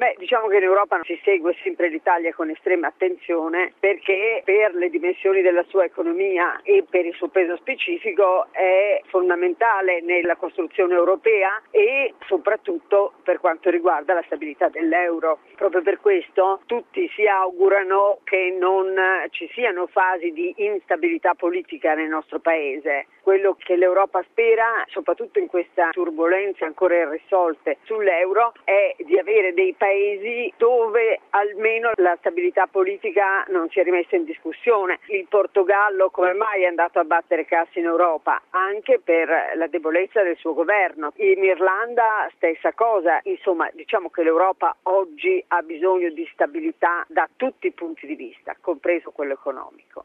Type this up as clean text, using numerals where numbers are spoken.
Diciamo che in Europa si segue sempre l'Italia con estrema attenzione perché per le dimensioni della sua economia e per il suo peso specifico è fondamentale nella costruzione europea e soprattutto per quanto riguarda la stabilità dell'euro. Proprio per questo tutti si augurano che non ci siano fasi di instabilità politica nel nostro paese. Quello che l'Europa spera, soprattutto in questa turbolenza ancora irrisolte sull'euro, è di avere dei paesi dove almeno la stabilità politica non sia rimessa in discussione. Il Portogallo come mai è andato a battere cassa in Europa? Anche per la debolezza del suo governo. In Irlanda stessa cosa. Insomma, diciamo che l'Europa oggi ha bisogno di stabilità da tutti i punti di vista, compreso quello economico.